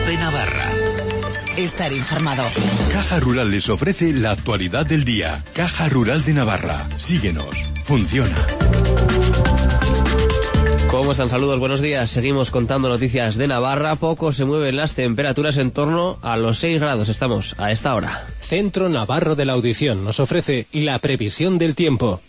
COPE Navarra. Estar informado. Caja Rural les ofrece la actualidad del día. Caja Rural de Navarra. Síguenos. Funciona. ¿Cómo están? Saludos, buenos días. Seguimos contando noticias de Navarra. Poco se mueven las temperaturas, en torno a los 6 grados estamos a esta hora. Centro Navarro de la Audición nos ofrece la previsión del tiempo.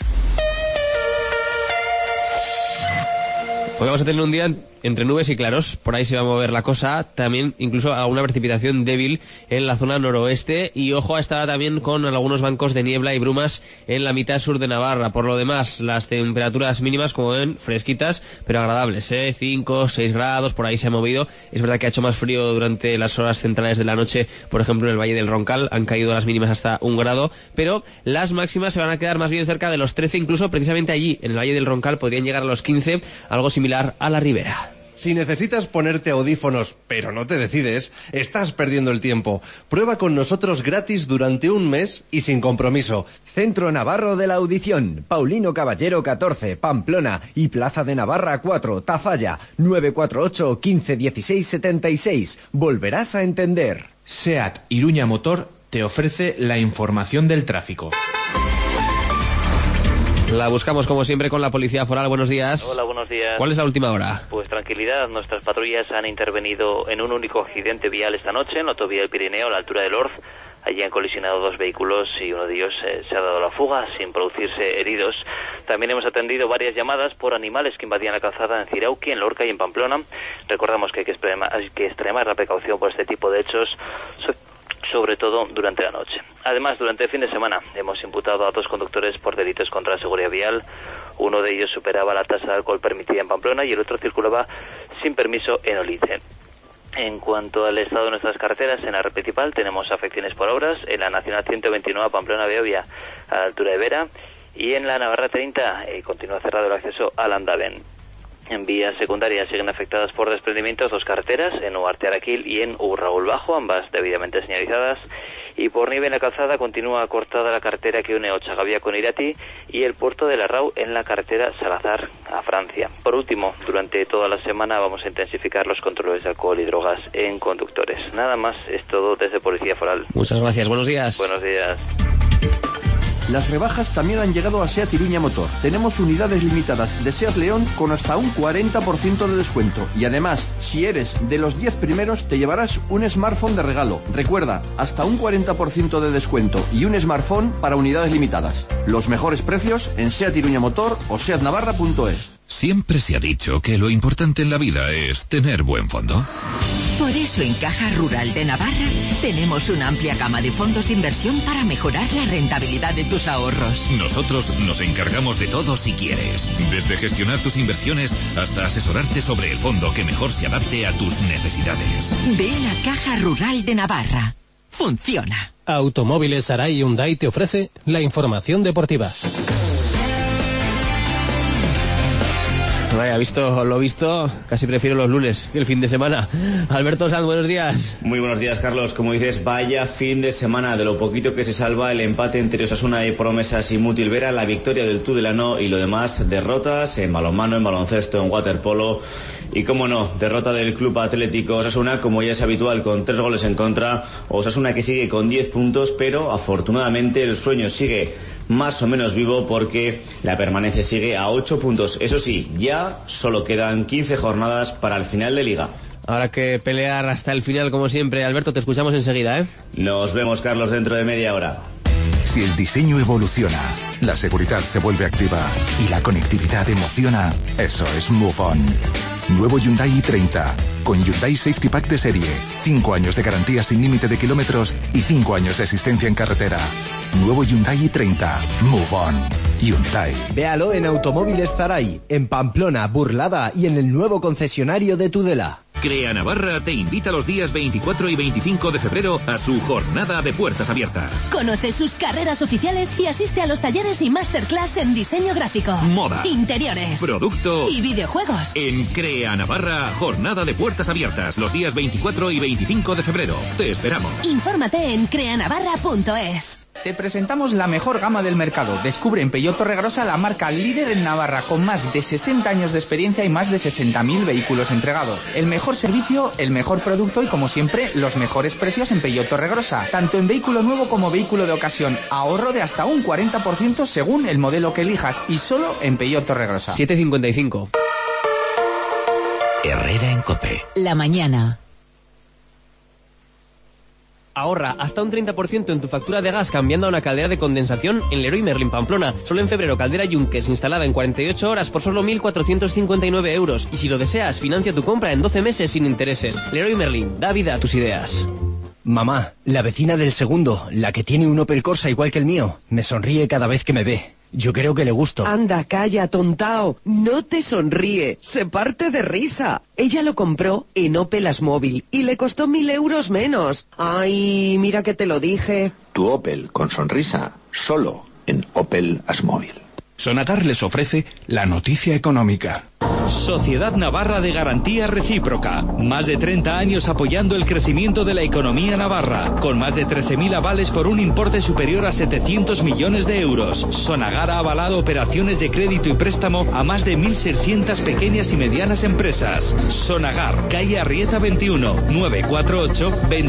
Hoy vamos a tener un día entre nubes y claros, por ahí se va a mover la cosa, también incluso alguna precipitación débil en la zona noroeste, y ojo a esta hora también con algunos bancos de niebla y brumas en la mitad sur de Navarra. Por lo demás, las temperaturas mínimas, como ven, fresquitas, pero agradables, 5, 6 grados, por ahí se ha movido. Es verdad que ha hecho más frío durante las horas centrales de la noche, por ejemplo en el Valle del Roncal, han caído las mínimas hasta 1 grado, pero las máximas se van a quedar más bien cerca de los 13, incluso precisamente allí, en el Valle del Roncal, podrían llegar a los 15, algo similar a la Ribera. Si necesitas ponerte audífonos, pero no te decides, estás perdiendo el tiempo. Prueba con nosotros gratis durante un mes y sin compromiso. Centro Navarro de la Audición, Paulino Caballero 14, Pamplona, y Plaza de Navarra 4, Tafalla, 948 15 16 76. Volverás a entender. SEAT Iruña Motor te ofrece la información del tráfico. La buscamos como siempre con la Policía Foral. Buenos días. Hola, buenos días. ¿Cuál es la última hora? Pues tranquilidad, nuestras patrullas han intervenido en un único accidente vial esta noche en la autovía del Pirineo, a la altura del Orz. Allí han colisionado 2 vehículos y uno de ellos se ha dado la fuga sin producirse heridos. También hemos atendido varias llamadas por animales que invadían la calzada en Cirauqui, en Lorca y en Pamplona. Recordamos que hay que extremar la precaución por este tipo de hechos, sobre todo durante la noche. Además, durante el fin de semana hemos imputado a 2 conductores por delitos contra la seguridad vial. Uno de ellos superaba la tasa de alcohol permitida en Pamplona y el otro circulaba sin permiso en Olice. En cuanto al estado de nuestras carreteras, en la red principal tenemos afecciones por obras en la Nacional 129 Pamplona-Beovia a la altura de Vera, y en la Navarra 30 continúa cerrado el acceso al Andaven. En vías secundarias siguen afectadas por desprendimientos 2 carreteras, en Uarte-Araquil y en Urraúl Bajo, ambas debidamente señalizadas. Y por nieve en la calzada continúa cortada la carretera que une Ochagavía con Irati y el puerto de Larrau en la carretera Salazar a Francia. Por último, durante toda la semana vamos a intensificar los controles de alcohol y drogas en conductores. Nada más, es todo desde Policía Foral. Muchas gracias, buenos días. Buenos días. Las rebajas también han llegado a SEAT Iruña Motor. Tenemos unidades limitadas de SEAT León con hasta un 40% de descuento. Y además, si eres de los 10 primeros, te llevarás un smartphone de regalo. Recuerda, hasta un 40% de descuento y un smartphone para unidades limitadas. Los mejores precios en SEAT Iruña Motor o seatnavarra.es. Siempre se ha dicho que lo importante en la vida es tener buen fondo. Por eso en Caja Rural de Navarra tenemos una amplia gama de fondos de inversión para mejorar la rentabilidad de tus ahorros. Nosotros nos encargamos de todo si quieres. Desde gestionar tus inversiones hasta asesorarte sobre el fondo que mejor se adapte a tus necesidades. Ven a Caja Rural de Navarra. Funciona. Automóviles Arai Hyundai te ofrece la información deportiva. Vaya, lo visto, casi prefiero los lunes que el fin de semana. Alberto Sanz, buenos días. Muy buenos días, Carlos. Como dices, vaya fin de semana. De lo poquito que se salva el empate entre Osasuna y Promesas y Mutilvera, la victoria del Tudelano y lo demás, derrotas en balonmano, en baloncesto, en waterpolo. Y cómo no, derrota del Club Atlético Osasuna, como ya es habitual, con 3 goles en contra. Osasuna que sigue con 10 puntos, pero afortunadamente el sueño sigue más o menos vivo porque la permanencia sigue a 8 puntos. Eso sí, ya solo quedan 15 jornadas para el final de Liga. Habrá que pelear hasta el final como siempre. Alberto, te escuchamos enseguida, ¿eh? Nos vemos, Carlos, dentro de media hora. Si el diseño evoluciona, la seguridad se vuelve activa y la conectividad emociona, eso es Move On. Nuevo Hyundai i30, con Hyundai Safety Pack de serie, 5 años de garantía sin límite de kilómetros y 5 años de asistencia en carretera. Nuevo Hyundai i30, Move On. Hyundai. Véalo en Automóviles Zaray, en Pamplona, Burlada y en el nuevo concesionario de Tudela. Crea Navarra te invita los días 24 y 25 de febrero a su jornada de puertas abiertas. Conoce sus carreras oficiales y asiste a los talleres y masterclass en diseño gráfico, moda, interiores, producto y videojuegos. En Crea Navarra, jornada de puertas abiertas los días 24 y 25 de febrero. Te esperamos. Infórmate en creanavarra.es. Te presentamos la mejor gama del mercado. Descubre en Peugeot Torregrosa la marca líder en Navarra con más de 60 años de experiencia y más de 60.000 vehículos entregados. El mejor servicio, el mejor producto y, como siempre, los mejores precios en Peugeot Torregrosa. Tanto en vehículo nuevo como vehículo de ocasión. Ahorro de hasta un 40% según el modelo que elijas y solo en Peugeot Torregrosa. 7:55. Herrera en COPE. La mañana. Ahorra hasta un 30% en tu factura de gas cambiando a una caldera de condensación en Leroy Merlin Pamplona. Solo en febrero, caldera Junkers instalada en 48 horas por solo 1.459 euros. Y si lo deseas, financia tu compra en 12 meses sin intereses. Leroy Merlin, da vida a tus ideas. Mamá, la vecina del segundo, la que tiene un Opel Corsa igual que el mío, me sonríe cada vez que me ve. Yo creo que le gusto. Anda, calla, tontao. No te sonríe, se parte de risa. Ella lo compró en Opel Asmóvil y le costó 1.000 euros menos. Ay, mira que te lo dije. Tu Opel con sonrisa, solo en Opel Asmóvil. Sonagar les ofrece la noticia económica. Sociedad Navarra de Garantía Recíproca. Más de 30 años apoyando el crecimiento de la economía navarra, con más de 13.000 avales por un importe superior a 700 millones de euros. Sonagar ha avalado operaciones de crédito y préstamo a más de 1.600 pequeñas y medianas empresas. Sonagar, calle Arrieta 21, 948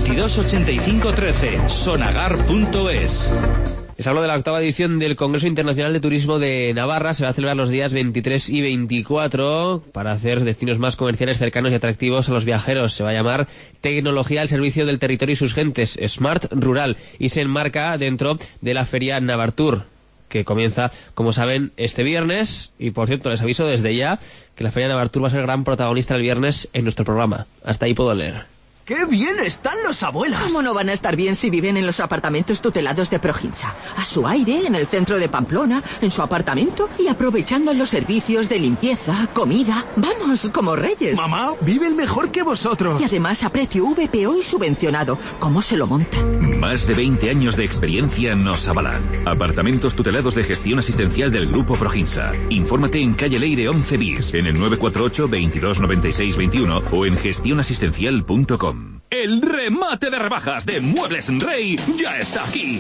2285 13. Sonagar.es. Les hablo de la 8ª edición del Congreso Internacional de Turismo de Navarra. Se va a celebrar los días 23 y 24 para hacer destinos más comerciales, cercanos y atractivos a los viajeros. Se va a llamar Tecnología al servicio del territorio y sus gentes, Smart Rural, y se enmarca dentro de la Feria Navartur, que comienza, como saben, este viernes. Y, por cierto, les aviso desde ya que la Feria Navartur va a ser gran protagonista el viernes en nuestro programa. Hasta ahí puedo leer. ¡Qué bien están los abuelos! ¿Cómo no van a estar bien si viven en los apartamentos tutelados de Proginsa? A su aire, en el centro de Pamplona, en su apartamento y aprovechando los servicios de limpieza, comida. Vamos, como reyes. Mamá, viven mejor que vosotros. Y además a precio VPO y subvencionado. ¿Cómo se lo montan? Más de 20 años de experiencia nos avalan. Apartamentos tutelados de gestión asistencial del Grupo Proginsa. Infórmate en calle Leire 11 bis, en el 948 22 96 21 o en gestionasistencial.com. El remate de rebajas de Muebles Rey ya está aquí.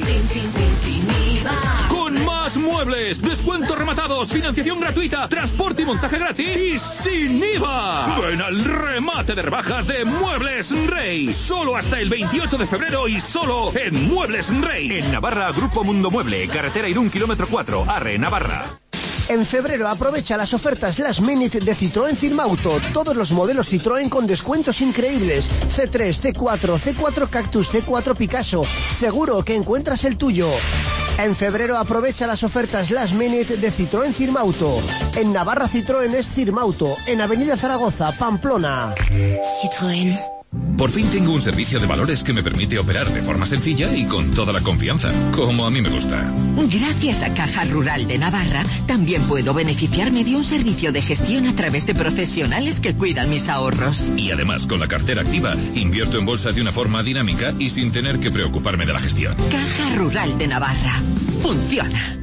Sin IVA. Con más muebles, descuentos rematados, financiación gratuita, transporte y montaje gratis y sin IVA. Ven al remate de rebajas de Muebles Rey. Solo hasta el 28 de febrero y solo en Muebles Rey. En Navarra, Grupo Mundo Mueble, carretera Irún, kilómetro 4, Arre, Navarra. En febrero aprovecha las ofertas Last Minute de Citroën Firmauto. Todos los modelos Citroën con descuentos increíbles. C3, C4, C4 Cactus, C4 Picasso. Seguro que encuentras el tuyo. En febrero aprovecha las ofertas Last Minute de Citroën Firmauto. En Navarra Citroën es Firmauto. En Avenida Zaragoza, Pamplona. Citroën. Por fin tengo un servicio de valores que me permite operar de forma sencilla y con toda la confianza, como a mí me gusta. Gracias a Caja Rural de Navarra, también puedo beneficiarme de un servicio de gestión a través de profesionales que cuidan mis ahorros. Y además, con la cartera activa, invierto en bolsa de una forma dinámica y sin tener que preocuparme de la gestión. Caja Rural de Navarra. Funciona.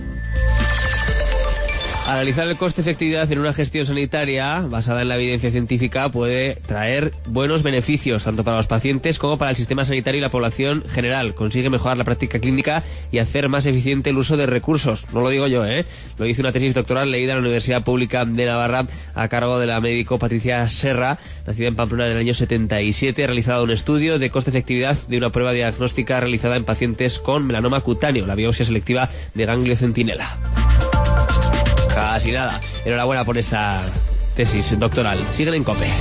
Analizar el coste-efectividad en una gestión sanitaria basada en la evidencia científica puede traer buenos beneficios, tanto para los pacientes como para el sistema sanitario y la población general. Consigue mejorar la práctica clínica y hacer más eficiente el uso de recursos. No lo digo yo, Lo dice una tesis doctoral leída en la Universidad Pública de Navarra a cargo de la médico Patricia Serra, nacida en Pamplona en el año 77, ha realizado un estudio de coste-efectividad de una prueba diagnóstica realizada en pacientes con melanoma cutáneo, la biopsia selectiva de ganglio centinela. Casi nada. Enhorabuena por esta tesis doctoral. Siguen en COPE.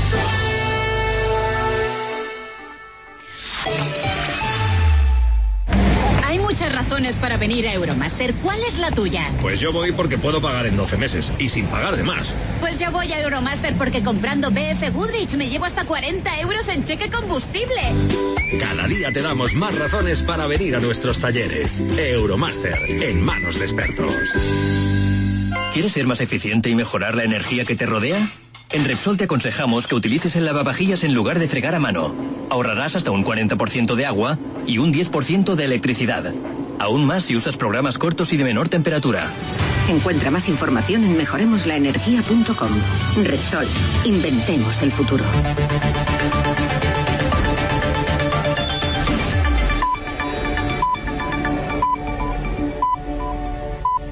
Hay muchas razones para venir a Euromaster. ¿Cuál es la tuya? Pues yo voy porque puedo pagar en 12 meses y sin pagar de más. Pues yo voy a Euromaster porque comprando BF Goodrich me llevo hasta 40 euros en cheque combustible. Cada día te damos más razones para venir a nuestros talleres. Euromaster, en manos de expertos. ¿Quieres ser más eficiente y mejorar la energía que te rodea? En Repsol te aconsejamos que utilices el lavavajillas en lugar de fregar a mano. Ahorrarás hasta un 40% de agua y un 10% de electricidad. Aún más si usas programas cortos y de menor temperatura. Encuentra más información en mejoremoslaenergia.com. Repsol, inventemos el futuro.